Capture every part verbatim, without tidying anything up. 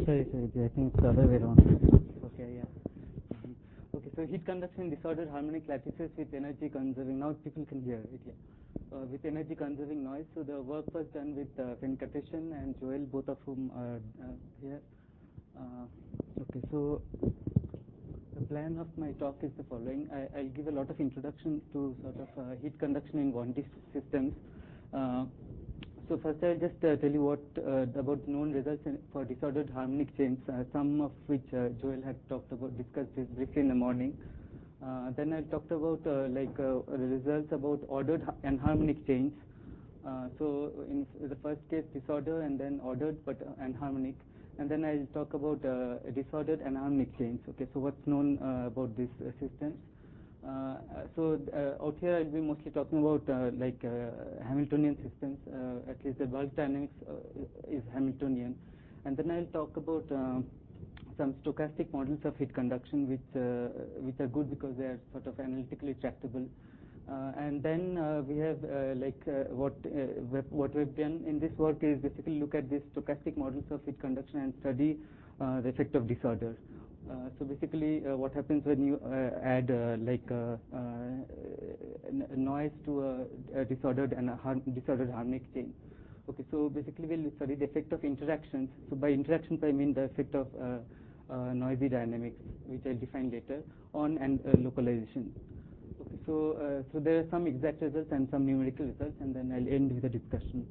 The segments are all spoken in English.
sorry, sorry, I think it's the other way around. Okay, yeah. Mhm. Okay, so heat conduction in disordered harmonic lattices with energy conserving. Now people can hear it, yeah. Uh, with energy conserving noise. So the work was done with uh, Venkatesan and Joel, both of whom are uh, here. Uh, okay, so the plan of my talk is the following. I, I'll give a lot of introduction to sort of uh, heat conduction in one D systems. Uh, so first I'll just uh, tell you what uh, about known results in, for disordered harmonic chains, uh, some of which uh, Joel had talked about, discussed this briefly in the morning. Uh, then I talked about uh, like uh, results about ordered and harmonic chains. Uh, so in the first case disorder and then ordered but uh, and harmonic, and then I'll talk about uh, disordered and harmonic chains. Okay, so what's known uh, about these uh, systems? Uh, so uh, out here I'll be mostly talking about uh, like uh, Hamiltonian systems. Uh, at least the bulk dynamics uh, is Hamiltonian, and then I'll talk about uh, some stochastic models of heat conduction, which uh, which are good because they are sort of analytically tractable. Uh, and then uh, we have uh, like uh, what uh, what we've done in this work is basically look at these stochastic models of heat conduction and study uh, the effect of disorder. Uh, so basically, uh, what happens when you uh, add uh, like uh, uh, noise to a, a disordered and a har disordered harmonic chain? Okay, so basically we'll study the effect of interactions. So by interactions, I mean the effect of uh, uh, noisy dynamics, which I'll define later on, and uh, localization. Okay, so uh, so there are some exact results and some numerical results, and then I'll end with a discussion.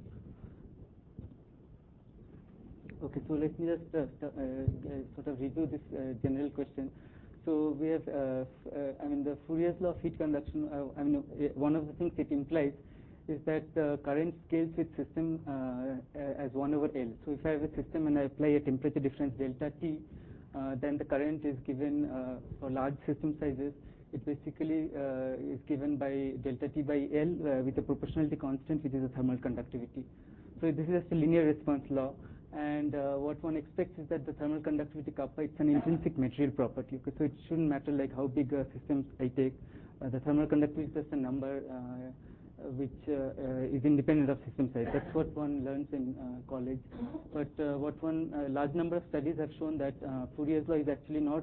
Okay, so let me just uh, uh, sort of review this uh, general question. So we have, uh, uh, I mean, the Fourier's law of heat conduction. Uh, I mean, uh, one of the things it implies is that uh, current scales with system uh, as one over L. So if I have a system and I apply a temperature difference delta T, uh, then the current is given uh, for large system sizes. It basically uh, is given by delta T by L uh, with a proportionality constant, which is a thermal conductivity. So this is just a linear response law. And uh, what one expects is that the thermal conductivity kappa, it's an intrinsic material property. Okay, so it shouldn't matter like how big a system I take. Uh, the thermal conductivity is just a number uh, which uh, uh, is independent of system size. That's what one learns in uh, college. But uh, what one uh, large number of studies have shown that uh, Fourier's law is actually not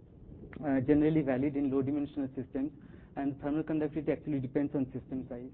uh, generally valid in low-dimensional systems, and thermal conductivity actually depends on system size.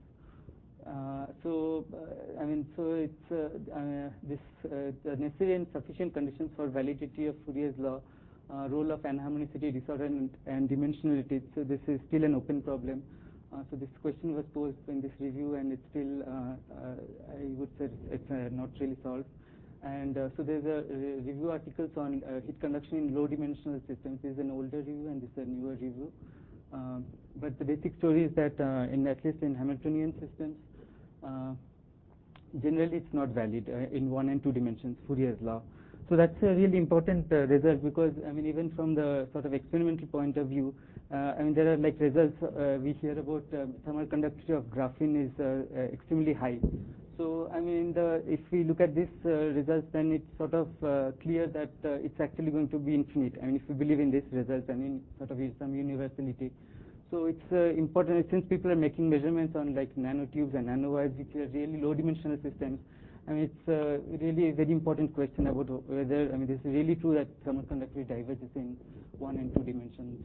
Uh, so, uh, I mean, so it's uh, uh, this uh, the necessary and sufficient conditions for validity of Fourier's law, uh, role of anharmonicity, disorder, and, and dimensionality. So this is still an open problem. Uh, so this question was posed in this review, and it's still, uh, uh, I would say, it's uh, not really solved. And uh, so there's a re review articles on uh, heat conduction in low-dimensional systems. This is an older review, and this is a newer review. Um, but the basic story is that, uh, in at least in Hamiltonian systems, uh, generally it's not valid uh, in one and two dimensions, Fourier's law. So that's a really important uh, result, because I mean, even from the sort of experimental point of view, uh, I mean, there are like results uh, we hear about uh, thermal conductivity of graphene is uh, uh, extremely high. So I mean, the, if we look at these uh, results, then it's sort of uh, clear that uh, it's actually going to be infinite. I mean, if we believe in these results, I mean, sort of some universality. So it's uh, important, since people are making measurements on like nanotubes and nanowires, which are really low-dimensional systems. I mean, it's uh, really a very important question about whether, I mean, this is really true that thermal conductivity diverges in one and two dimensions.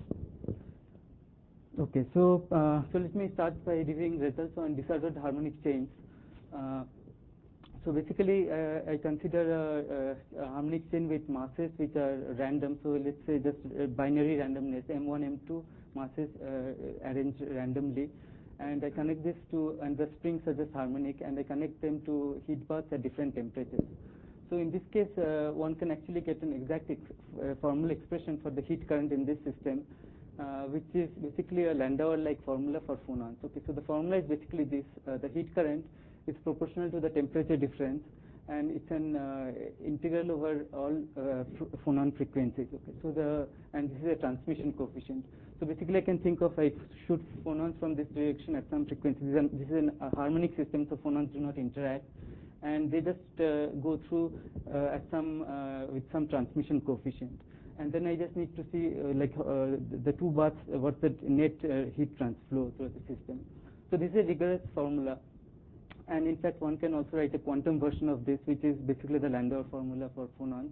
Okay, so uh, so let me start by reviewing results on disordered harmonic chains. Uh, so basically, uh, I consider a, a, a harmonic chain with masses which are random. So let's say just uh, binary randomness, M one, M two masses uh, arranged randomly, and I connect this to, and the springs are just harmonic, and I connect them to heat baths at different temperatures. So in this case, uh, one can actually get an exact ex uh, formal expression for the heat current in this system, uh, which is basically a Landauer-like formula for phonons. Okay, so the formula is basically this: uh, the heat current is proportional to the temperature difference, and it's an uh, integral over all uh, phonon frequencies. Okay, so the and this is a transmission coefficient. So basically, I can think of I shoot phonons from this direction at some frequency. This is, an, this is an, a harmonic system, so phonons do not interact, and they just uh, go through uh, at some uh, with some transmission coefficient. And then I just need to see uh, like uh, the, the two baths, uh, what's the net uh, heat transflow through the system. So this is a rigorous formula. And in fact, one can also write a quantum version of this, which is basically the Landauer formula for phonons.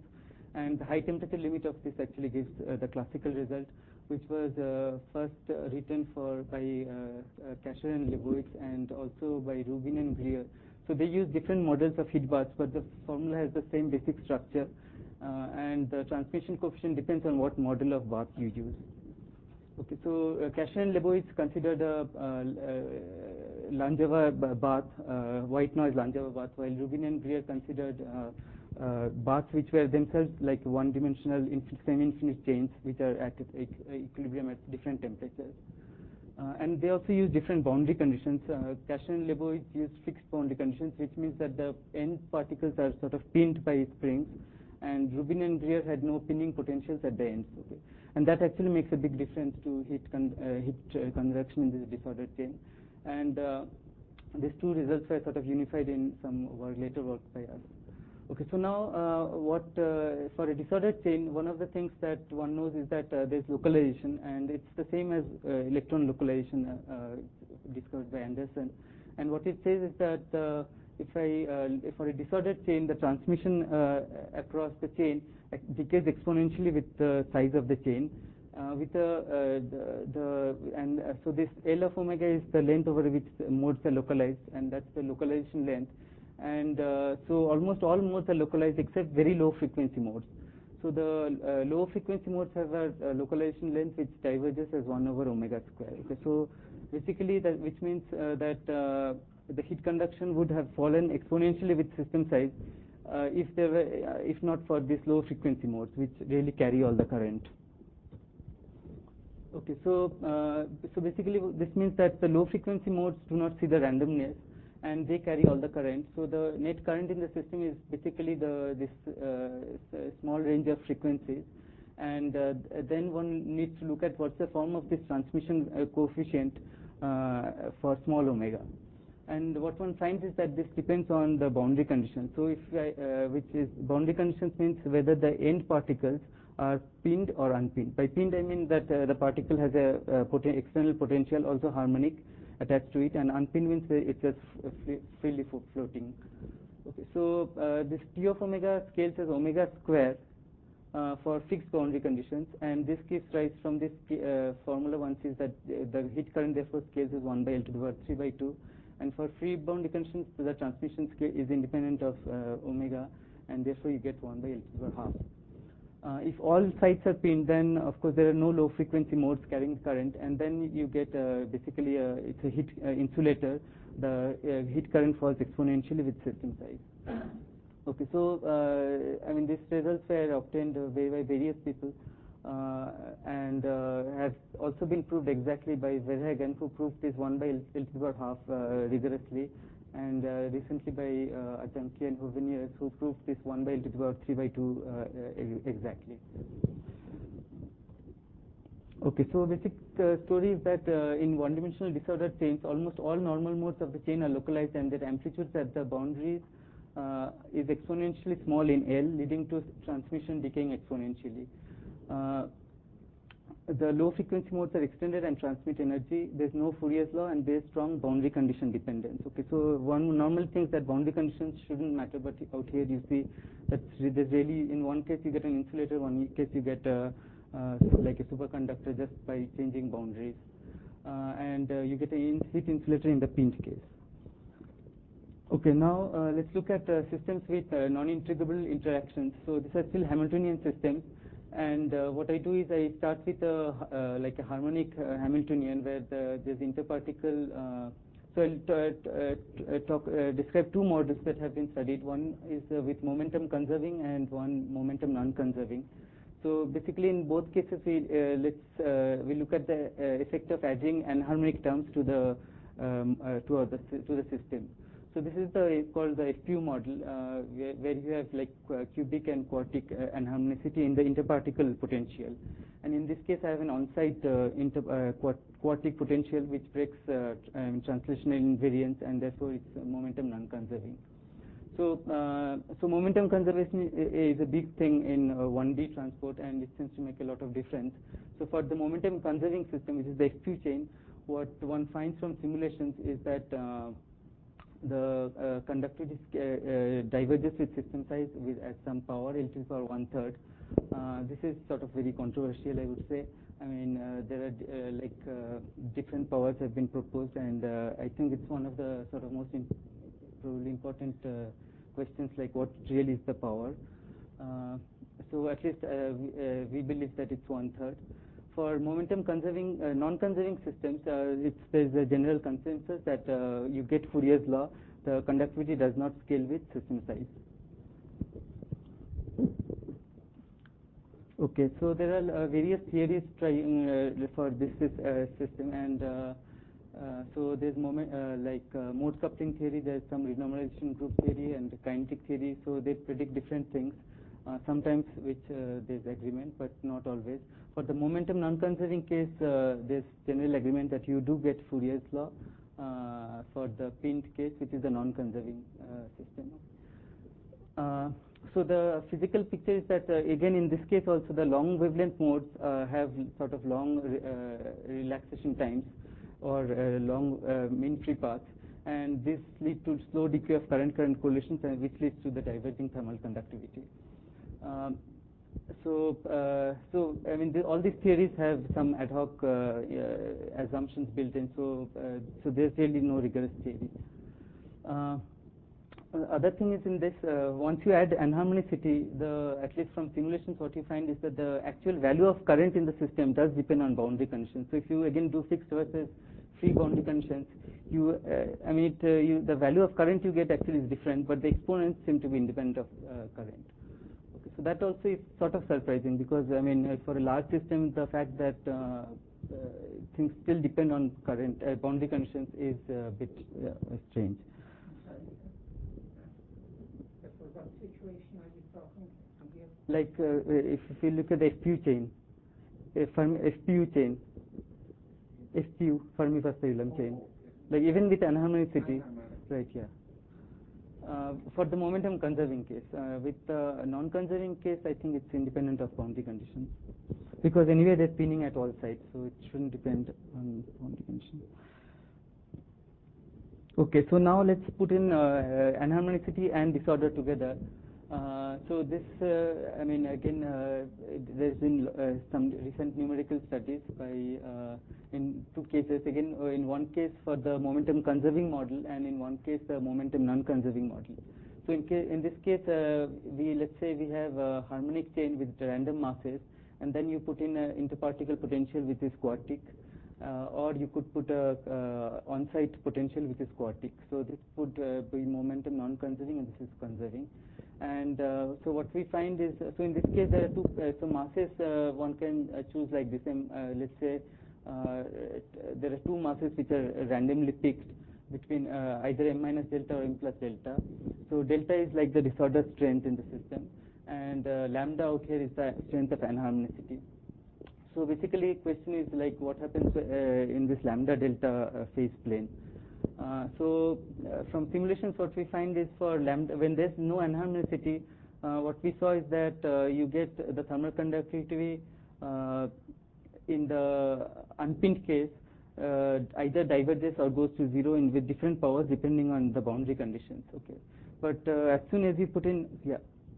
And the high temperature limit of this actually gives uh, the classical result, which was uh, first uh, written for by uh, uh, Kasher and Lebowitz, and also by Rubin and Greer. So they use different models of heat baths, but the formula has the same basic structure, uh, and the transmission coefficient depends on what model of bath you use. Okay, so uh, Kasher and Lebowitz considered a uh, uh, Langevin bath, uh, white noise Langevin bath, while Rubin and Greer considered uh, uh, baths which were themselves like one-dimensional semi-infinite chains, which are at equilibrium at different temperatures. Uh, and they also use different boundary conditions. Uh, Kasher and Lebowitz use fixed boundary conditions, which means that the end particles are sort of pinned by springs, and Rubin and Greer had no pinning potentials at the ends. Okay? And that actually makes a big difference to heat, con uh, heat uh, conduction in this disordered chain. And uh, these two results were sort of unified in some work, later work by us. Okay, so now uh, what uh, for a disordered chain, one of the things that one knows is that uh, there's localization, and it's the same as uh, electron localization uh, uh, discovered by Anderson. And what it says is that uh, if I uh, if for a disordered chain, the transmission uh, across the chain decays exponentially with the size of the chain. Uh, with the, uh, the, the and uh, so this L of omega is the length over which the modes are localized, and that's the localization length. And uh, so almost all modes are localized except very low frequency modes. So the uh, low frequency modes have a, a localization length which diverges as one over omega square. Okay, so basically that, which means uh, that uh, the heat conduction would have fallen exponentially with system size uh, if there were, uh, if not for these low frequency modes, which really carry all the current. Okay, so uh, so basically this means that the low frequency modes do not see the randomness, and they carry all the current. So the net current in the system is basically the this uh, small range of frequencies, and uh, then one needs to look at what's the form of this transmission uh, coefficient uh, for small omega. And what one finds is that this depends on the boundary conditions. So if I, uh, which is boundary conditions means whether the end particles are pinned or unpinned. By pinned I mean that uh, the particle has a, a poten external potential, also harmonic, attached to it, and unpinned means it's just free, freely floating. Okay, so uh, this T of omega scales as omega square uh, for fixed boundary conditions, and this gives rise from this uh, formula one sees that the heat current therefore scales as one by L to the power three by two, and for free boundary conditions the transmission scale is independent of uh, omega, and therefore you get one by L to the power half. Uh, if all sites are pinned, then of course there are no low frequency modes carrying current, and then you get uh, basically a, it's a heat uh, insulator. The uh, heat current falls exponentially with system size. Okay, so uh, I mean these results were obtained uh, by, by various people, uh, and uh, have also been proved exactly by Verhagen, who proved this one by L to the power half uh, rigorously, and uh, recently by uh, Adjamki and Hovenius, who proved this one by L to the power three by two uh, exactly. Okay, so basic uh, story is that uh, in one-dimensional disordered chains, almost all normal modes of the chain are localized, and their amplitudes at the boundaries uh, is exponentially small in L, leading to transmission decaying exponentially. Uh, The low frequency modes are extended and transmit energy. There's no Fourier's law, and there's strong boundary condition dependence. Okay, so one normally thinks that boundary conditions shouldn't matter, but out here you see that there's really, in one case you get an insulator, one case you get a, uh, like a superconductor just by changing boundaries, uh, and uh, you get a in heat insulator in the pinned case. Okay, now uh, let's look at uh, systems with uh, non-integrable interactions. So these are still Hamiltonian systems. And uh, what I do is I start with a uh, like a harmonic uh, Hamiltonian where the, there's interparticle. Uh, so I'll t uh, talk, uh, describe two models that have been studied. One is uh, with momentum conserving and one momentum non-conserving. So basically, in both cases, we uh, let's uh, we look at the uh, effect of adding anharmonic terms to the um, uh, to the to the system. So this is the called the F P U model, uh, where, where you have like uh, cubic and quartic uh, anharmonicity in the interparticle potential. And in this case, I have an on-site uh, inter uh, quart quartic potential which breaks uh, um, translational invariance, and therefore it's uh, momentum non-conserving. So, uh, so momentum conservation is a big thing in uh, one D transport, and it seems to make a lot of difference. So for the momentum conserving system, which is the F P U chain, what one finds from simulations is that uh, the uh, conductivity uh, uh, diverges with system size with at some power, L to the power one third. Uh, this is sort of very controversial, I would say. I mean, uh, there are uh, like uh, different powers have been proposed, and uh, I think it's one of the sort of most in probably important uh, questions, like what really is the power. Uh, so at least uh, we, uh, we believe that it's one third. For momentum conserving, uh, non-conserving systems, uh, it's, there's a general consensus that uh, you get Fourier's law. The conductivity does not scale with system size. Okay, so there are uh, various theories trying uh, for this, this uh, system, and uh, uh, so there's moment uh, like uh, mode coupling theory. There's some renormalization group theory and kinetic theory. So they predict different things. Uh, sometimes which uh, there's agreement, but not always. For the momentum non-conserving case, uh, there's general agreement that you do get Fourier's law uh, for the pinned case, which is the non-conserving uh, system. Uh, so the physical picture is that uh, again in this case also the long wavelength modes uh, have sort of long re uh, relaxation times or uh, long uh, mean free paths, and this leads to slow decay of current-current correlations, and which leads to the diverging thermal conductivity. Um, so, uh, so I mean, the, all these theories have some ad hoc uh, uh, assumptions built in. So, uh, so there's really no rigorous theory. Uh, other thing is in this, uh, once you add anharmonicity, the at least from simulations, what you find is that the actual value of current in the system does depend on boundary conditions. So, if you again do fixed versus free boundary conditions, you, uh, I mean, it, uh, you, the value of current you get actually is different, but the exponents seem to be independent of uh, current. Okay, so that also is sort of surprising, because I mean, uh, for a large system, the fact that uh, uh, things still depend on current uh, boundary conditions is a bit uh, strange. What situation are you talking again? Like uh, if, if you look at the F P U chain, a Fermi, F P U chain, F P U, Fermi-Pascal chain, oh, like even with anharmonicity, right? Yeah. Uh, for the momentum conserving case, uh, with the non-conserving case, I think it's independent of boundary conditions, because anyway they're spinning at all sides, so it shouldn't depend on boundary conditions. Okay, so now let's put in uh, anharmonicity and disorder together. Uh, so this, uh, I mean, again, uh, there's been uh, some recent numerical studies by uh, in two cases. Again, uh, in one case for the momentum conserving model, and in one case the momentum non-conserving model. So in, case, in this case, uh, we let's say we have a harmonic chain with random masses, and then you put in an interparticle potential which is quartic. Uh, or you could put a uh, on-site potential which is quartic. So this would uh, be momentum non-conserving, and this is conserving. And uh, so what we find is, uh, so in this case there are two, uh, so masses uh, one can uh, choose like this. Um, uh, let's say uh, there are two masses which are randomly picked between uh, either m minus delta or m plus delta. So delta is like the disorder strength in the system, and uh, lambda out here is the strength of anharmonicity. So basically, question is like what happens uh, in this lambda delta uh, phase plane. Uh, so uh, from simulations, what we find is for lambda, when there's no anharmonicity, uh, what we saw is that uh, you get the thermal conductivity uh, in the unpinned case uh, either diverges or goes to zero in with different powers depending on the boundary conditions. Okay, but uh, as soon as you put in, yeah.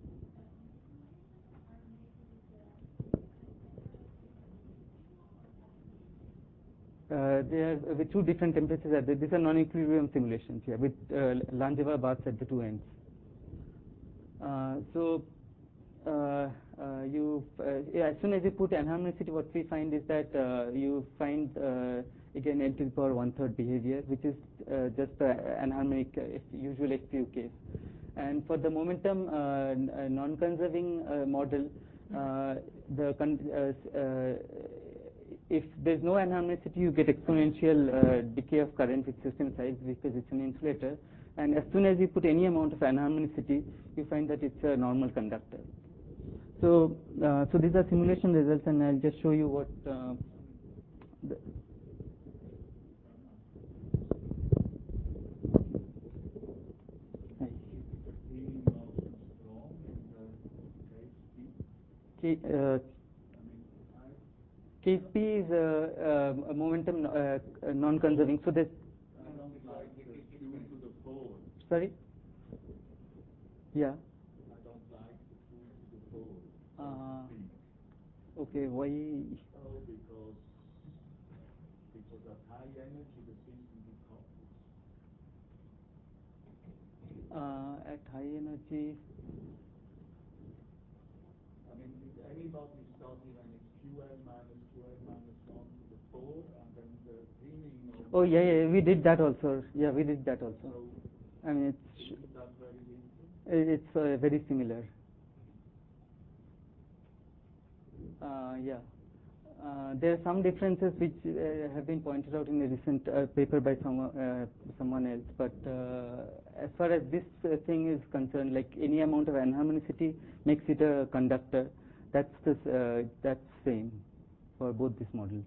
Uh, they are with two different temperatures at the, these are non-equilibrium simulations here, with uh, Langevin baths at the two ends. Uh, so uh, uh, you uh, yeah, as soon as you put anharmonicity, what we find is that uh, you find uh, again n to the power one third behavior, which is uh, just the anharmonic uh, usual F P U case. And for the momentum uh, non-conserving uh, model, uh, the con uh, uh, if there's no anharmonicity, you get exponential uh, decay of current with system size because it's an insulator. And as soon as you put any amount of anharmonicity, you find that it's a normal conductor. So, uh, so these are simulation results, and I'll just show you what. Uh, the K, uh, K P is a, a momentum uh, non-conserving. So this. Like due to the pole, Sorry? Yeah. I don't like the food to the bowl. Uh, Pink. okay, why? Oh, because because at high energy the system decouples. Uh, at high energy. I mean, did anybody study when it's Q N minus Q N minus one to the four, and then the thinning of... Oh, yeah, yeah, we did that also. Yeah, we did that also. So, I mean, it's isn't that very different? it's uh, very similar. Uh, yeah. Uh, there are some differences which uh, have been pointed out in a recent uh, paper by someone, uh, someone else, but uh, as far as this uh, thing is concerned, like any amount of anharmonicity makes it a conductor. That's the uh, that's same for both these models.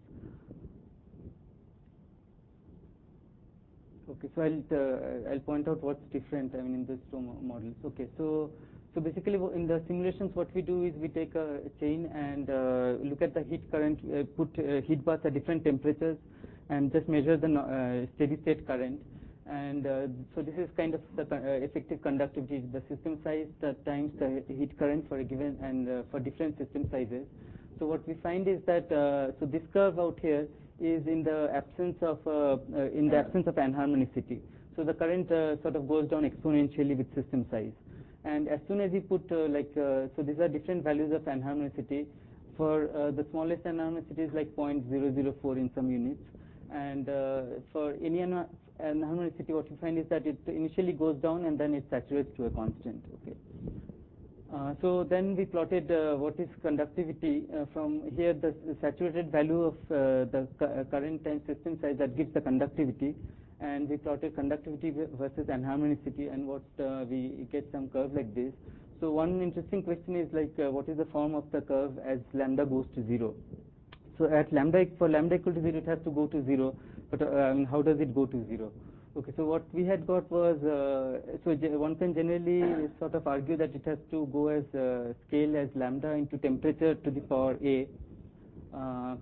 Okay, so I'll uh, I'll point out what's different. I mean, in these two mo models. Okay, so. So basically, in the simulations, what we do is we take a chain and uh, look at the heat current, uh, put uh, heat baths at different temperatures, and just measure the uh, steady-state current. And uh, so this is kind of the uh, effective conductivity, the system size the times the heat current for a given and uh, for different system sizes. So what we find is that uh, so this curve out here is in the absence of uh, uh, in the absence of anharmonicity. So the current uh, sort of goes down exponentially with system size. And as soon as you put uh, like uh, so these are different values of anharmonicity. For uh, the smallest anharmonicity is like zero point zero zero four in some units, and uh, for any anharmonicity, what you find is that it initially goes down and then it saturates to a constant. Okay. Uh, so then we plotted uh, what is conductivity uh, from here. The saturated value of uh, the current times system size, that gives the conductivity. And we plotted conductivity versus anharmonicity, and what uh, we get some curve like this. So one interesting question is like uh, what is the form of the curve as lambda goes to zero? So at lambda, for lambda equal to zero, it has to go to zero, but uh, I mean, how does it go to zero? Okay, so what we had got was, uh, so one can generally sort of argue that it has to go as uh, scale as lambda into temperature to the power a. Uh,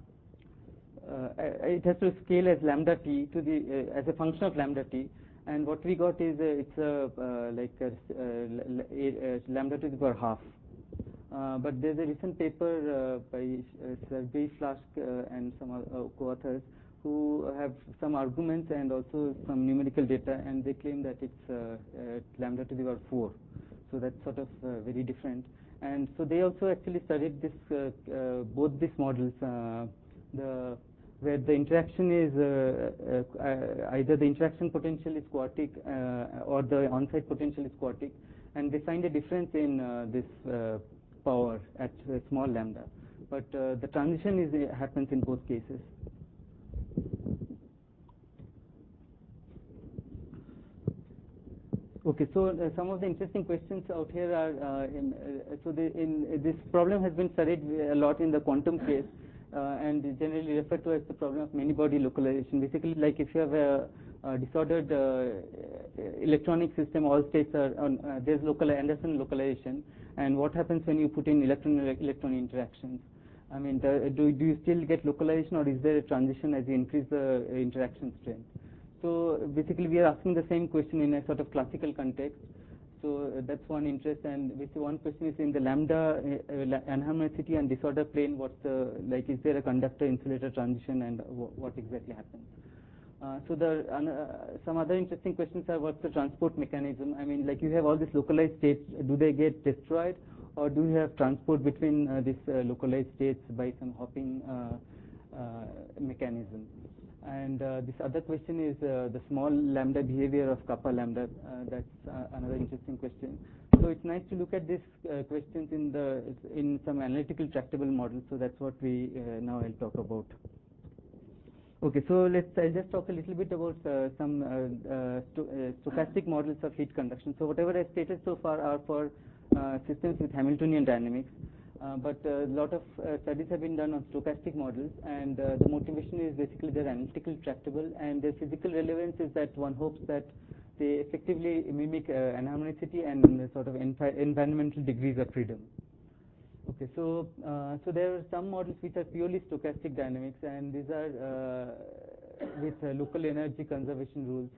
Uh, it has to scale as lambda t to the uh, as a function of lambda t, and what we got is uh, it's a uh, like a, uh, a, a lambda to the power half. Uh, but there's a recent paper uh, by uh, Sergei Flask uh, and some uh, co-authors who have some arguments and also some numerical data, and they claim that it's uh, uh, lambda to the power four. So that's sort of uh, very different. And so they also actually studied this uh, uh, both these models. Uh, the where the interaction is uh, uh, either the interaction potential is quartic uh, or the on-site potential is quartic, and they find a difference in uh, this uh, power at uh, small lambda, but uh, the transition is uh, happens in both cases. Okay, so uh, some of the interesting questions out here are uh, in, uh, so the, in uh, this problem has been studied a lot in the quantum case. Uh, and generally referred to as the problem of many-body localization. Basically, like if you have a, a disordered uh, electronic system, all states are on, uh, there's local Anderson localization, and what happens when you put in electron-electron interactions? I mean, the, do do you still get localization, or is there a transition as you increase the uh, interaction strength? So basically, we are asking the same question in a sort of classical context. So uh, that's one interest, and basically one question is in the lambda uh, uh, anharmonicity and disorder plane. What's the like? Is there a conductor-insulator transition, and what exactly happens? Uh, so the uh, some other interesting questions are what's the transport mechanism? I mean, like you have all these localized states. Do they get destroyed, or do you have transport between uh, these uh, localized states by some hopping uh, uh, mechanism? And uh, this other question is uh, the small lambda behavior of kappa lambda. Uh, that's uh, another interesting question. So it's nice to look at these uh, questions in the in some analytical tractable models. So that's what we uh, now I'll talk about. Okay, so let's I'll just talk a little bit about uh, some uh, uh, sto uh, stochastic models of heat conduction. So whatever I stated so far are for uh, systems with Hamiltonian dynamics. Uh, but a uh, lot of uh, studies have been done on stochastic models, and uh, the motivation is basically they're analytical tractable, and their physical relevance is that one hopes that they effectively mimic uh, anharmonicity and sort of envi environmental degrees of freedom. Okay, so uh, so there are some models which are purely stochastic dynamics, and these are uh, with uh, local energy conservation rules.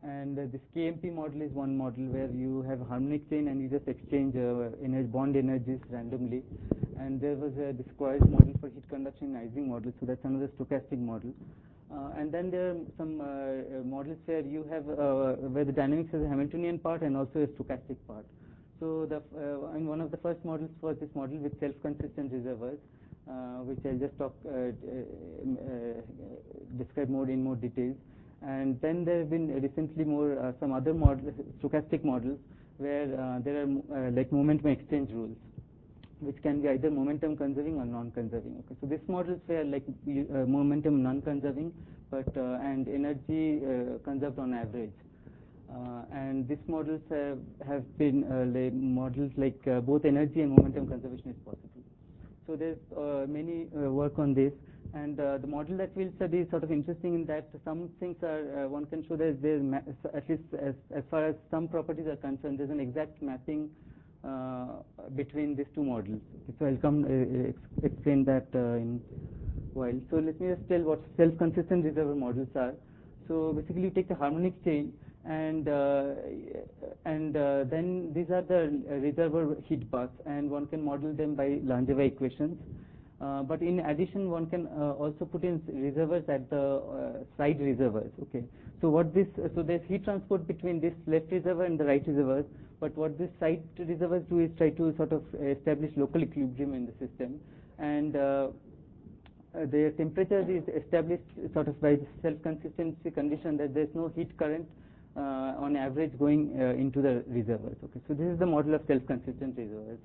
And uh, this K M P model is one model where you have a harmonic chain and you just exchange uh, energy, bond energies randomly. And there was uh, this Coase model for heat conduction in Ising model, so that's another stochastic model. Uh, and then there are some uh, uh, models where you have uh, where the dynamics has a Hamiltonian part and also a stochastic part. So the uh, and one of the first models was this model with self-consistent reservoirs, uh, which I'll just talk uh, uh, uh, describe more in more details. And then there have been recently more uh, some other models, stochastic models, where uh, there are uh, like momentum exchange rules, which can be either momentum conserving or non-conserving. Okay, so these models were like uh, momentum non-conserving, but uh, and energy uh, conserved on average. Uh, and these models have, have been uh, like models like uh, both energy and momentum conservation is possible. So there's uh, many uh, work on this, and uh, the model that we'll study is sort of interesting in that some things are uh, one can show that there's at least as, as far as some properties are concerned, there's an exact mapping uh, between these two models. Okay, so I'll come uh, ex explain that uh, in a while. So let me just tell what self-consistent reservoir models are. So basically, you take the harmonic chain, and uh, and uh, then these are the reservoir heat baths, and one can model them by Langevin equations. Uh, but in addition, one can uh, also put in reservoirs at the uh, side reservoirs. Okay. So what this so there's heat transport between this left reservoir and the right reservoirs. But what this side reservoirs do is try to sort of establish local equilibrium in the system, and uh, uh, their temperature is established sort of by the self-consistency condition that there's no heat current uh, on average going uh, into the reservoirs. Okay, so this is the model of self-consistent reservoirs.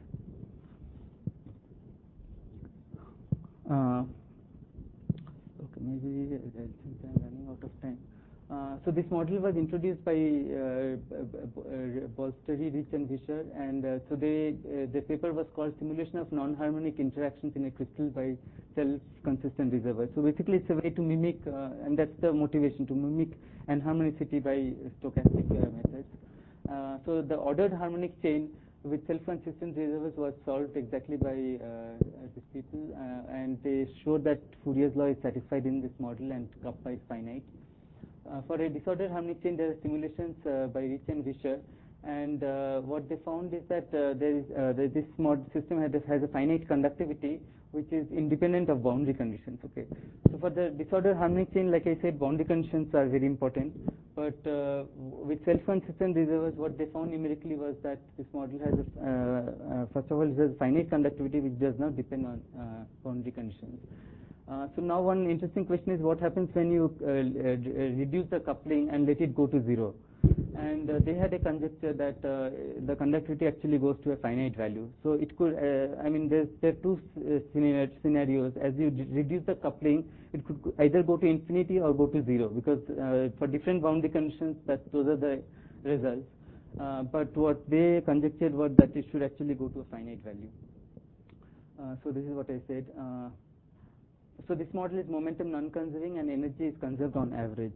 Uh, okay, maybe since I'm running out of time. Uh, so this model was introduced by uh, uh, Bolsteri, Rich, and Vischer, and uh, so they uh, the paper was called "Simulation of Non-Harmonic Interactions in a Crystal by Self-Consistent Reservoirs." So basically, it's a way to mimic, uh, and that's the motivation, to mimic anharmonicity by stochastic uh, methods. Uh, so the ordered harmonic chain with self-consistent reservoirs was solved exactly by uh, these people, uh, and they showed that Fourier's law is satisfied in this model and kappa is finite. Uh, for a disordered harmonic chain, there are simulations uh, by Rich and Vischer, and uh, what they found is that uh, there is uh, the, this mod system has, has a finite conductivity which is independent of boundary conditions. Okay, so for the disordered harmonic chain, like I said, boundary conditions are very important. But uh, with self-consistent reservoirs, what they found numerically was that this model has, a, uh, uh, first of all, it has finite conductivity which does not depend on uh, boundary conditions. Uh, so now one interesting question is what happens when you uh, uh, reduce the coupling and let it go to zero. And uh, they had a conjecture that uh, the conductivity actually goes to a finite value. So it could, uh, I mean, there's, there are two uh, scenarios. As you reduce the coupling, it could either go to infinity or go to zero, because uh, for different boundary conditions, that those are the results. Uh, but what they conjectured was that it should actually go to a finite value. Uh, so this is what I said. Uh, so this model is momentum non-conserving and energy is conserved on average.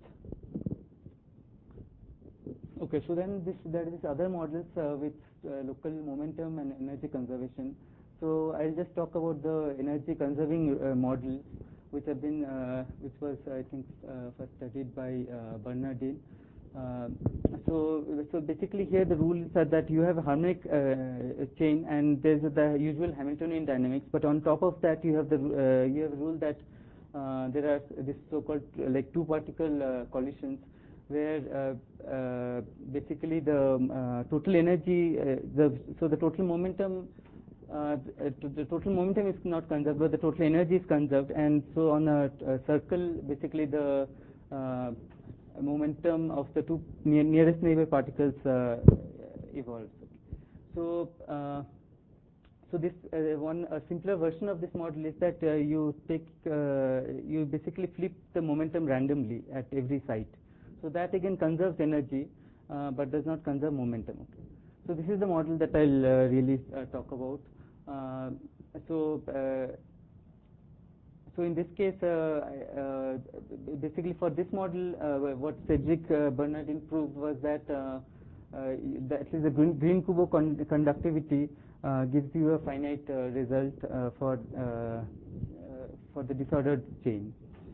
Okay, so then this, there are these other models uh, with uh, local momentum and energy conservation. So I'll just talk about the energy conserving uh, models, which have been, uh, which was I think uh, first studied by uh, Bernardin. Uh, so, so basically here the rules are that you have a harmonic uh, chain and there's the usual Hamiltonian dynamics, but on top of that you have the uh, you have a rule that uh, there are this so-called uh, like two particle uh, collisions, where uh, uh, basically the um, uh, total energy, uh, the so the total momentum, uh, the total momentum is not conserved, but the total energy is conserved, and so on a, a circle, basically the uh, momentum of the two near, nearest neighbor particles uh, evolves. So. Uh, So this uh, one a simpler version of this model is that uh, you take uh, you basically flip the momentum randomly at every site. So that again conserves energy, uh, but does not conserve momentum. Okay. So this is the model that I'll uh, really uh, talk about. Uh, so. Uh, so in this case, uh, uh, basically for this model, uh, what Cedric uh, Bernardin proved was that uh, uh, the, at least the Green-Kubo con conductivity uh, gives you a finite uh, result uh, for uh, uh, for the disordered chain. Okay,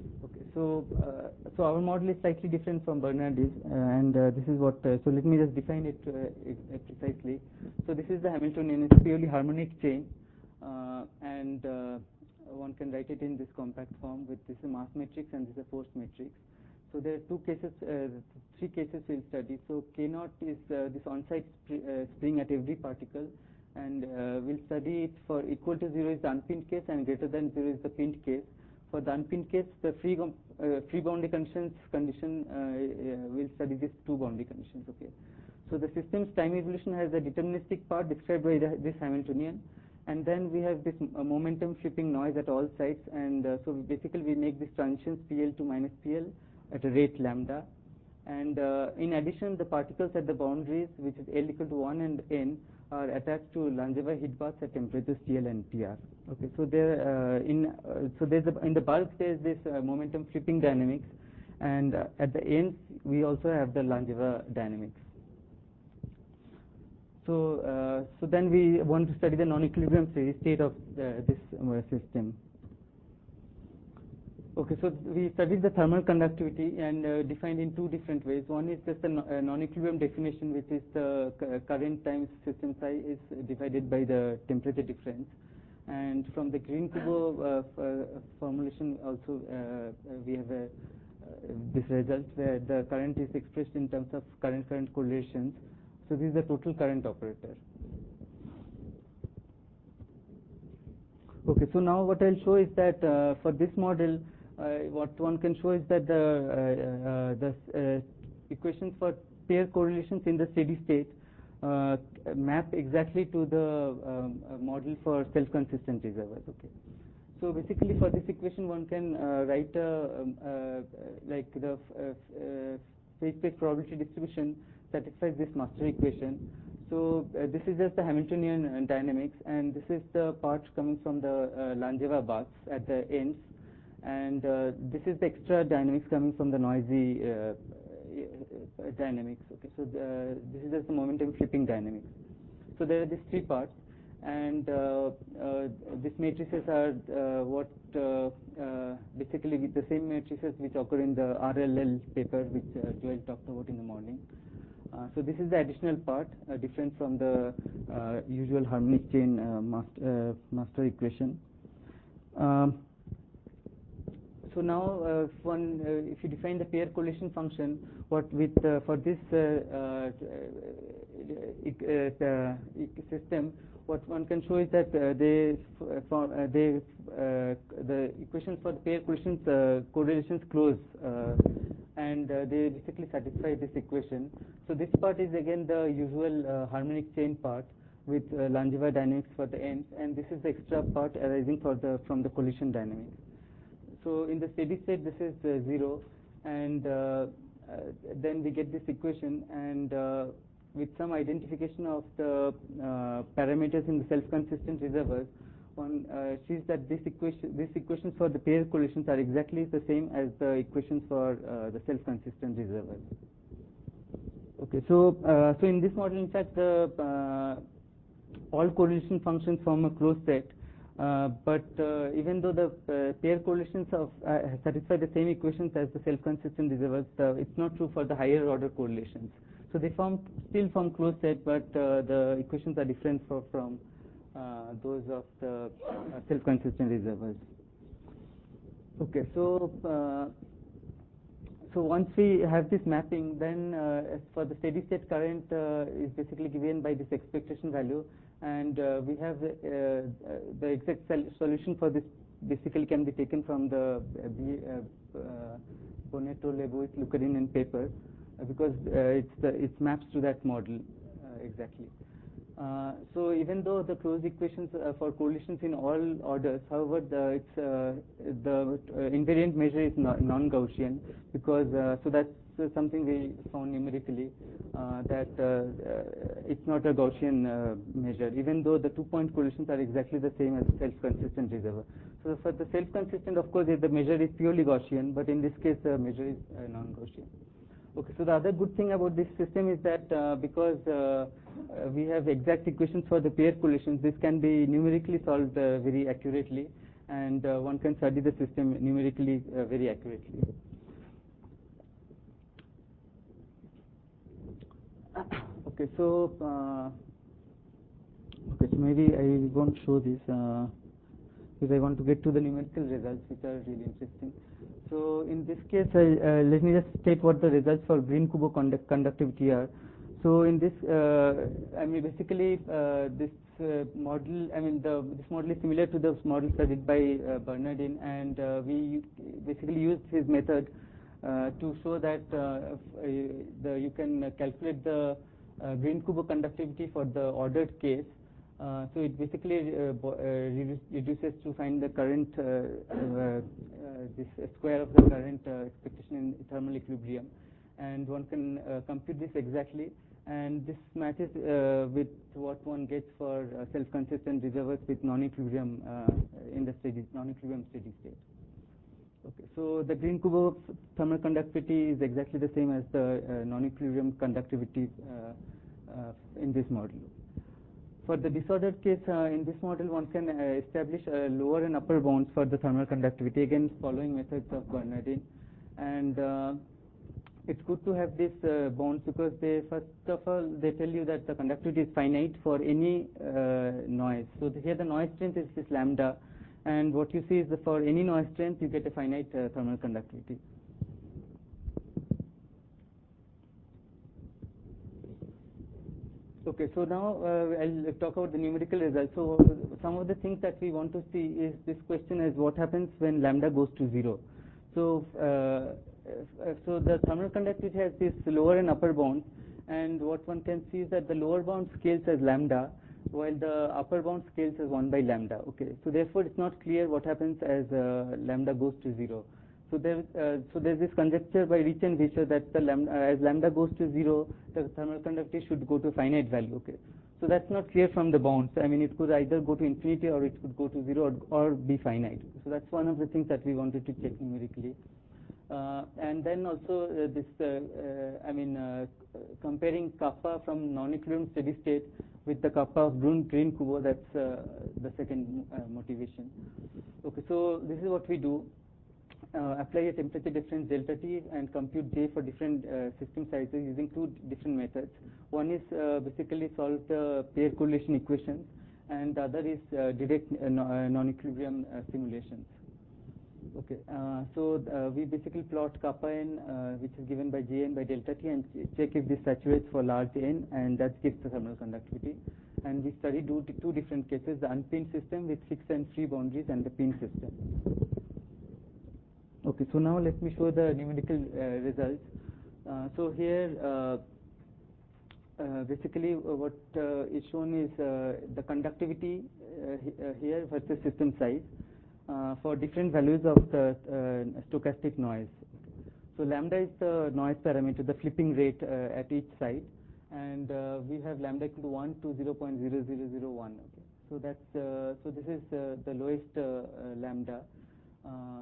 so uh, so our model is slightly different from Bernardi's, uh, and uh, this is what. Uh, so let me just define it uh, precisely. So this is the Hamiltonian. It's purely harmonic chain, uh, and uh, one can write it in this compact form with this is a mass matrix and this is a force matrix. So there are two cases, uh, three cases we'll study. So K naught is uh, this on-site sp uh, spring at every particle, and uh, we'll study it for equal to zero is the unpinned case and greater than zero is the pinned case. For the unpinned case, the free uh, free boundary conditions condition uh, uh, we'll study these two boundary conditions. Okay. So the system's time evolution has a deterministic part described by the, this Hamiltonian, and then we have this uh, momentum flipping noise at all sides, and uh, so basically we make these transitions P L to minus P L at a rate lambda, and uh, in addition the particles at the boundaries, which is L equal to one and n, are attached to Langevin heat baths at temperatures T L and T R. Okay, so there uh, in uh, so there's a, in the bulk there's this uh, momentum flipping dynamics, and uh, at the ends we also have the Langevin dynamics. So uh, so then we want to study the non-equilibrium state of uh, this uh, system. Okay, so we studied the thermal conductivity and uh, defined in two different ways. One is just a non-equilibrium definition, which is the current times system size is divided by the temperature difference. And from the Green-Kubo uh, formulation also uh, we have a, uh, this result where the current is expressed in terms of current-current correlations. So this is the total current operator. Okay, so now what I'll show is that uh, for this model, Uh, what one can show is that the, uh, uh, the uh, equations for pair correlations in the steady state uh, map exactly to the um, uh, model for self-consistent reservoirs. Okay. So basically, for this equation, one can uh, write a, um, uh, like the uh, uh, phase space probability distribution satisfies this master equation. So uh, this is just the Hamiltonian uh, dynamics, and this is the part coming from the uh, Langevin baths at the ends. And uh, this is the extra dynamics coming from the noisy uh, uh, dynamics. Okay, so the, this is just the momentum flipping dynamics. So there are these three parts, and uh, uh, these matrices are uh, what uh, uh, basically the same matrices which occur in the R L L paper, which uh, Joel talked about in the morning. Uh, so this is the additional part, uh, different from the uh, usual harmonic chain uh, master, uh, master equation. Um, So now, uh, if one, uh, if you define the pair correlation function, what with uh, for this uh, uh, uh, system, what one can show is that uh, they, for, uh, they, uh, the equations for the pair correlations uh, correlations close, uh, and uh, they basically satisfy this equation. So this part is again the usual uh, harmonic chain part with uh, Langevin dynamics for the ends, and this is the extra part arising for the from the collision dynamics. So in the steady state, this is uh, zero, and uh, uh, then we get this equation, and uh, with some identification of the uh, parameters in the self-consistent reservoirs, one uh, sees that this equation, these equations for the pair correlations are exactly the same as the equations for uh, the self-consistent reservoirs. Okay, so uh, so in this model, in fact, the uh, all correlation functions form a closed set. Uh, but uh, even though the uh, pair correlations of uh, satisfy the same equations as the self-consistent reservoirs, uh, it's not true for the higher order correlations. So they form still form closed set, but uh, the equations are different for, from uh, those of the uh, self-consistent reservoirs. Okay, so uh, so once we have this mapping, then uh, as for the steady state current uh, is basically given by this expectation value. And uh, we have uh, uh, the exact solution for this basically can be taken from the uh, uh, Bonetto, Lebowitz, Lukarinen paper uh, because uh, it's the, it maps to that model uh, exactly. Uh, so even though the closed equations uh, for correlations in all orders, however, the, it's, uh, the uh, invariant measure is non-Gaussian because uh, so that's uh, something we found numerically uh, that uh, uh, it's not a Gaussian uh, measure, even though the two-point correlations are exactly the same as self-consistent reservoir. So for the self-consistent, of course, the measure is purely Gaussian, but in this case, the measure is uh, non-Gaussian. Okay, so the other good thing about this system is that uh, because uh, uh, we have exact equations for the pair correlations, this can be numerically solved uh, very accurately, and uh, one can study the system numerically uh, very accurately. Okay, so uh, okay, so maybe I won't show this uh, because I want to get to the numerical results, which are really interesting. So in this case, I, uh, let me just state what the results for Green-Kubo conduct conductivity are. So in this, uh, I mean, basically uh, this uh, model, I mean, the, this model is similar to the model studied by uh, Bernardin, and uh, we basically used his method uh, to show that uh, the, you can calculate the uh, Green-Kubo conductivity for the ordered case. Uh, so it basically uh, uh, reduces to find the current, uh, uh, uh, this square of the current uh, expectation in thermal equilibrium, and one can uh, compute this exactly, and this matches uh, with what one gets for uh, self-consistent reservoirs with non-equilibrium uh, in the steady non-equilibrium steady state. Okay, so the Green-Kubo thermal conductivity is exactly the same as the uh, non-equilibrium conductivity uh, uh, in this model. For the disordered case, uh, in this model, one can uh, establish uh, lower and upper bounds for the thermal conductivity, again following methods of Bernardin. And uh, it's good to have these uh, bounds because they, first of all, they tell you that the conductivity is finite for any uh, noise. So the, here the noise strength is this lambda, and what you see is that for any noise strength, you get a finite uh, thermal conductivity. Okay, so now uh, I'll talk about the numerical results. So some of the things that we want to see is this question is what happens when lambda goes to zero. So, uh, so the thermal conductivity has this lower and upper bounds, and what one can see is that the lower bound scales as lambda, while the upper bound scales as one by lambda. Okay, so therefore it's not clear what happens as uh, lambda goes to zero. So there, uh, so there's this conjecture by Rich and Vischer that the lambda, uh, as lambda goes to zero, the thermal conductivity should go to a finite value. Okay, so that's not clear from the bounds. I mean, it could either go to infinity or it could go to zero or, or be finite. So that's one of the things that we wanted to check numerically. Uh, and then also uh, this, uh, uh, I mean, uh, comparing kappa from non-equilibrium steady state with the kappa of Green-Kubo. That's uh, the second uh, motivation. Okay, so this is what we do. Uh, apply a temperature difference delta T and compute J for different uh, system sizes using two different methods. One is uh, basically solve the pair correlation equations, and the other is uh, direct uh, non-equilibrium uh, simulations. Okay, uh, so uh, we basically plot kappa n, uh, which is given by J n by delta T, and ch check if this saturates for large n, and that gives the thermal conductivity. And we study two, two different cases: the unpinned system with fixed and free boundaries, and the pinned system. Okay, so now let me show the numerical uh, results. Uh, so here, uh, uh, basically, uh, what uh, is shown is uh, the conductivity uh, uh, here versus system size uh, for different values of the uh, stochastic noise. So lambda is the noise parameter, the flipping rate uh, at each side, and uh, we have lambda equal to one to zero point zero zero zero one. Okay, so that's uh, so this is uh, the lowest uh, uh, lambda. Uh,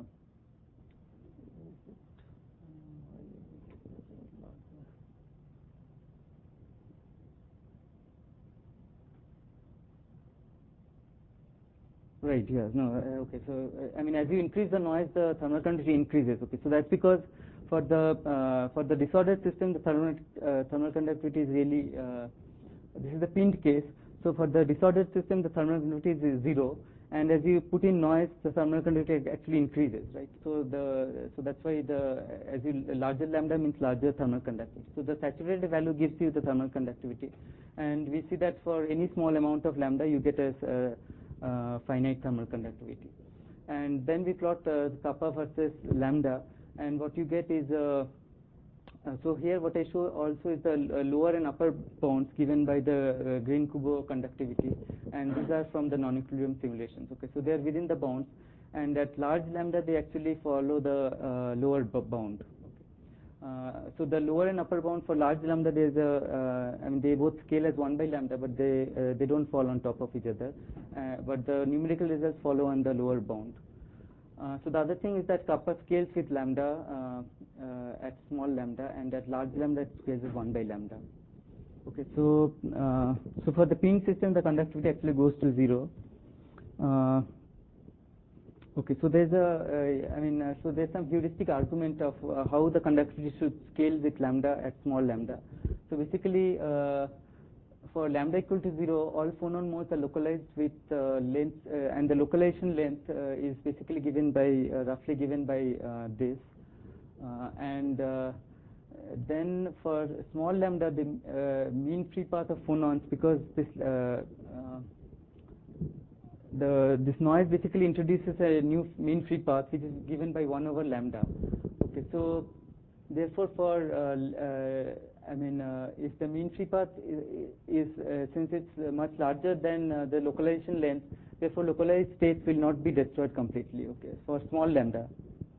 Right, yeah, no, uh, okay, so, uh, I mean, as you increase the noise, the thermal conductivity increases, okay, so that's because for the, uh, for the disordered system, the thermal, uh, thermal conductivity is really, uh, this is the pinned case, so for the disordered system, the thermal conductivity is zero, and as you put in noise, the thermal conductivity actually increases, right, so the, so that's why the, as you, larger lambda means larger thermal conductivity, so the saturated value gives you the thermal conductivity, and we see that for any small amount of lambda, you get a, uh, Uh, finite thermal conductivity. And then we plot uh, kappa versus lambda, and what you get is uh, uh, so here what I show also is the uh, lower and upper bounds given by the uh, Green-Kubo conductivity, and these are from the non-equilibrium simulations. Okay, so they are within the bounds, and at large lambda they actually follow the uh, lower bound. Uh, so the lower and upper bound for large lambda, there is a, uh, I mean, they both scale as one by lambda, but they uh, they don't fall on top of each other. Uh, but the numerical results follow on the lower bound. Uh, so the other thing is that kappa scales with lambda uh, uh, at small lambda, and at large lambda it scales as one by lambda. Okay, so uh, so for the pin system, the conductivity actually goes to zero. Uh, Okay, so there's a, uh, I mean, uh, so there's some heuristic argument of uh, how the conductivity should scale with lambda at small lambda. So basically, uh, for lambda equal to zero, all phonon modes are localized with uh, length, uh, and the localization length uh, is basically given by, uh, roughly given by uh, this. Uh, and uh, then for small lambda, the uh, mean free path of phonons, because this uh, uh, the this noise basically introduces a new mean free path, which is given by one over lambda. Okay, so therefore, for uh, uh, I mean, uh, if the mean free path is, is uh, since it's uh, much larger than uh, the localization length, therefore localized states will not be destroyed completely. Okay, for small lambda.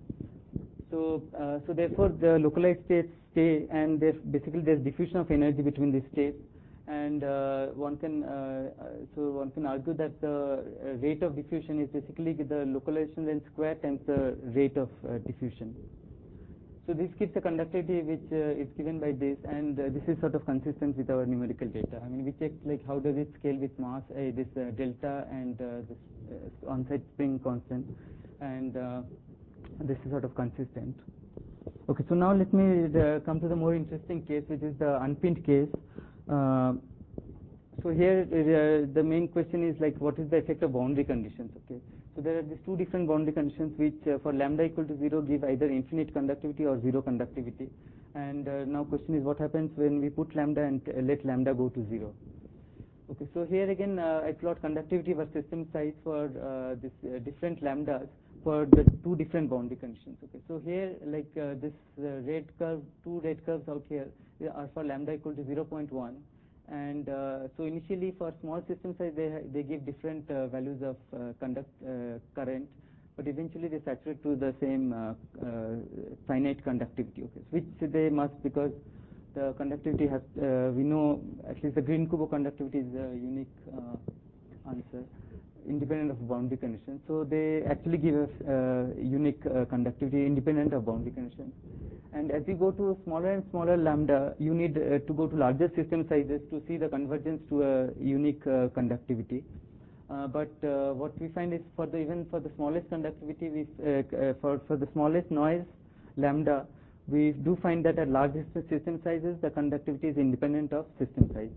So, uh, so therefore the localized states stay, and there's basically there's diffusion of energy between these states, and uh, one can uh, uh, so one can argue that the uh, rate of diffusion is basically the localization length square times the rate of uh, diffusion. So this gives a conductivity which uh, is given by this, and uh, this is sort of consistent with our numerical data. I mean, we checked like how does it scale with mass, uh, this uh, delta and uh, this uh, on-site spring constant, and uh, this is sort of consistent. Okay, so now let me uh, come to the more interesting case, which is the unpinned case. Uh, so here uh, the main question is like, what is the effect of boundary conditions? Okay, so there are these two different boundary conditions which uh, for lambda equal to zero give either infinite conductivity or zero conductivity. And uh, now question is, what happens when we put lambda and uh, let lambda go to zero? Okay, so here again uh, I plot conductivity versus system size for uh, this uh, different lambdas for the two different boundary conditions. Okay, so here like uh, this uh, red curve, two red curves out here are for lambda equal to zero point one, and uh, so initially for small system size they they give different uh, values of uh, conduct uh, current, but eventually they saturate to the same uh, uh, finite conductivity. Okay, which they must, because the conductivity has, uh, we know at least the Green-Kubo conductivity is a unique uh, answer, independent of boundary conditions. So they actually give us uh, unique uh, conductivity independent of boundary conditions. And as you go to smaller and smaller lambda, you need uh, to go to larger system sizes to see the convergence to a unique uh, conductivity. Uh, but uh, what we find is for the even for the smallest conductivity, we uh, uh, for for the smallest noise lambda, we do find that at large system sizes the conductivity is independent of system size.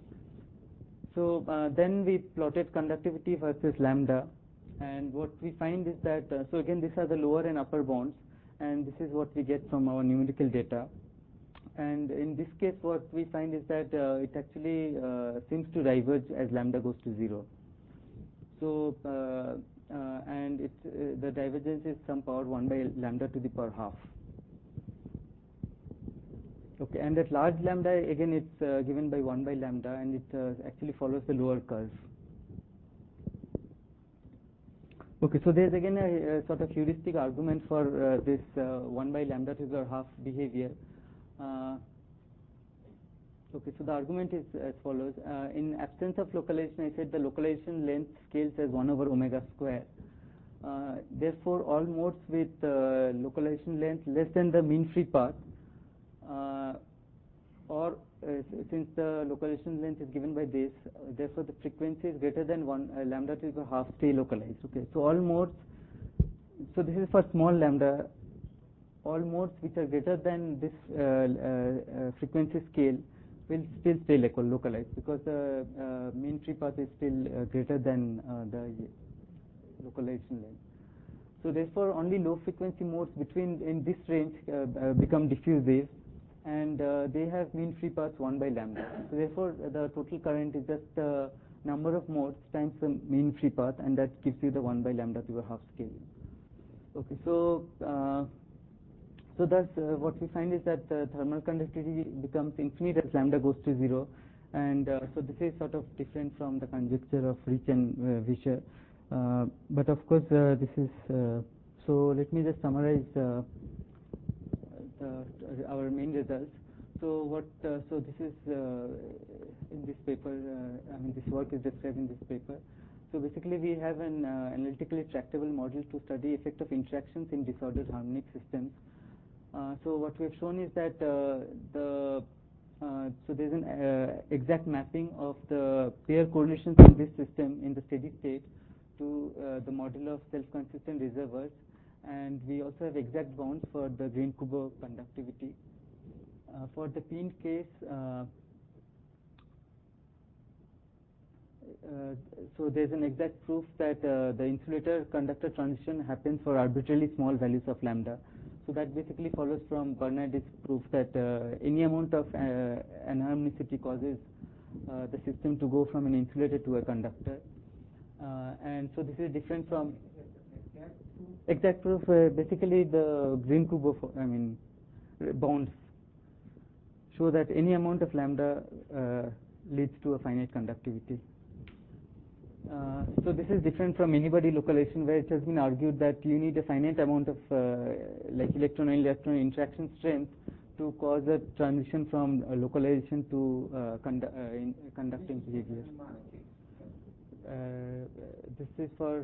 So uh, then we plotted conductivity versus lambda, and what we find is that uh, so again these are the lower and upper bounds, and this is what we get from our numerical data. And in this case what we find is that uh, it actually uh, seems to diverge as lambda goes to zero. So uh, uh, and it uh, the divergence is some power one by lambda to the power half. Okay, and at large lambda again it's uh, given by one by lambda, and it uh, actually follows the lower curve. Okay, so there's again a, a sort of heuristic argument for uh, this uh, one by lambda to the power half behavior. Uh, okay, so the argument is as follows. Uh, in absence of localization, I said the localization length scales as one over omega square. Uh, therefore, all modes with uh, localization length less than the mean free path, uh, or uh, since the localization length is given by this, uh, therefore the frequency is greater than one uh, lambda to the half stay localized. Okay, so all modes. So this is for small lambda. All modes which are greater than this uh, uh, uh, frequency scale will still stay local, localized, because the uh, mean free path is still uh, greater than uh, the localization length. So therefore, only low frequency modes between in this range uh, uh, become diffusive, and uh, they have mean free paths one by lambda. So therefore, uh, the total current is just the number of modes times the mean free path, and that gives you the one by lambda to the half scale. Okay, so uh, so thus uh, what we find is that the thermal conductivity becomes infinite as lambda goes to zero, and uh, so this is sort of different from the conjecture of Rich and uh, Vischer. Uh, but of course, uh, this is uh, so. Let me just summarize uh, the, our main results. So what? Uh, so this is uh, in this paper. Uh, I mean, this work is described in this paper. So basically, we have an uh, analytically tractable model to study effect of interactions in disordered harmonic systems. Uh, so what we have shown is that uh, the uh, so there's an uh, exact mapping of the pair correlations in this system in the steady state to uh, the model of self-consistent reservoirs, and we also have exact bounds for the Green-Kubo conductivity. Uh, for the pinned case, uh, uh, so there's an exact proof that uh, the insulator-conductor transition happens for arbitrarily small values of lambda. So that basically follows from Bernard's proof that uh, any amount of uh, anharmonicity causes uh, the system to go from an insulator to a conductor. Uh, and so this is different from exact proof. Uh, basically, the Green-Kubo, I mean, bounds show that any amount of lambda uh, leads to a finite conductivity. Uh, so this is different from any-body localization, where it has been argued that you need a finite amount of uh, like electron-electron interaction strength to cause a transition from uh, localization to uh, condu uh, in conducting behavior. Uh, this is for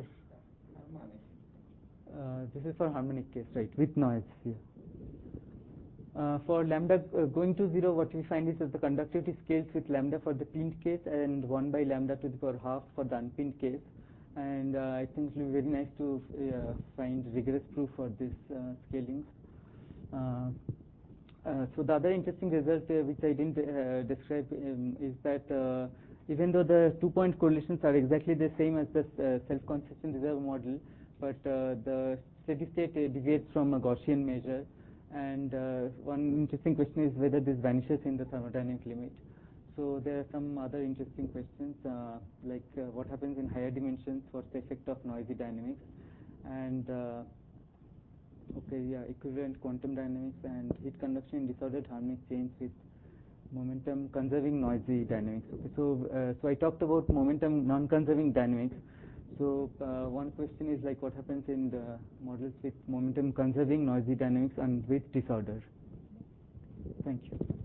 uh, this is for harmonic case, right, with noise here. Uh, for lambda uh, going to zero, what we find is that the conductivity scales with lambda for the pinned case and one by lambda to the power half for the unpinned case. And uh, I think it will be very nice to uh, find rigorous proof for this uh, scalings. Uh, uh, so the other interesting result uh, which I didn't uh, describe um, is that uh, even though the two-point correlations are exactly the same as the uh, self-consistent reservoir model, but uh, the steady state uh, deviates from a Gaussian measure. And uh, one interesting question is whether this vanishes in the thermodynamic limit. So there are some other interesting questions, uh, like uh, what happens in higher dimensions, what's the effect of noisy dynamics, and uh, okay, yeah, equivalent quantum dynamics and heat conduction in disordered harmonic chains with momentum conserving noisy dynamics. Okay, so uh, so I talked about momentum non-conserving dynamics. So uh, one question is like what happens in the models with momentum conserving noisy dynamics and with disorder. Thank you.